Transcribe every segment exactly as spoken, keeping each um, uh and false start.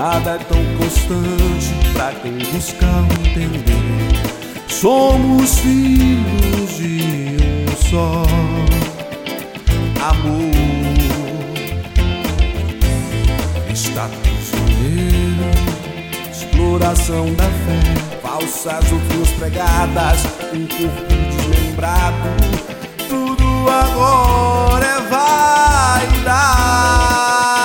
Nada é tão constante pra quem busca entender. Somos filhos de um só amor. Status maneiro, exploração da fé, falsas doutrinas pregadas, um corpo desmembrado. Tudo agora é vaidade.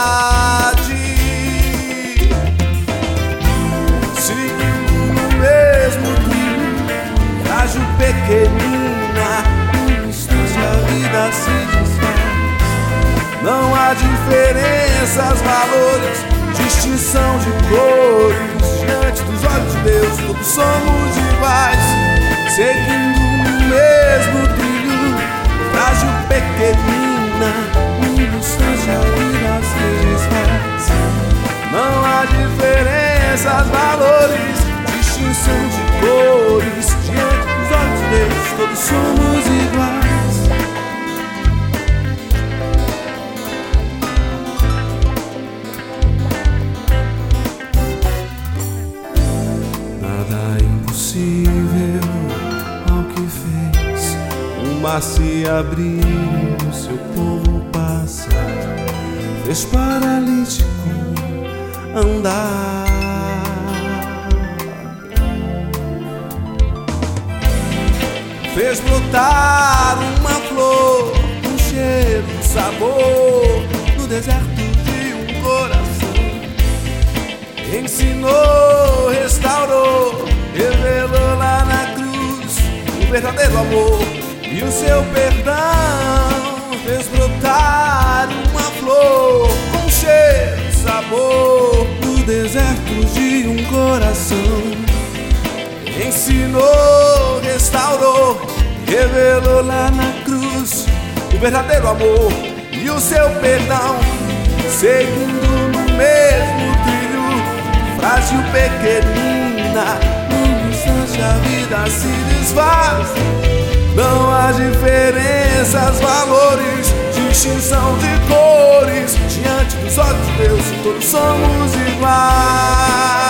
Pequenina, num instante a vida se desfaz. Não há diferenças, valores, distinção de cores. Diante dos olhos de Deus todos somos iguais, seguindo o mesmo trilho. Frágil pequenina, num instante a vida se desfaz. Não há diferenças, valores, distinção de cores. Diante dos olhos de Deus, todos somos iguais. Nada é impossível ao que fez o mar se abrir e o seu povo passar. Fez paralítico andar. Fez brotar uma flor, um cheiro, um sabor no deserto de um coração. Ensinou, restaurou, revelou lá na cruz o verdadeiro amor e o seu perdão. Fez brotar uma flor, um cheiro, um sabor no deserto de um coração. Ensinou, restaurou, revelou lá na cruz o verdadeiro amor e o seu perdão. Seguindo no mesmo trilho, frágil pequenina, num instante a vida se desfaz. Não há diferenças, valores, distinção de cores. Diante dos olhos de Deus todos somos iguais.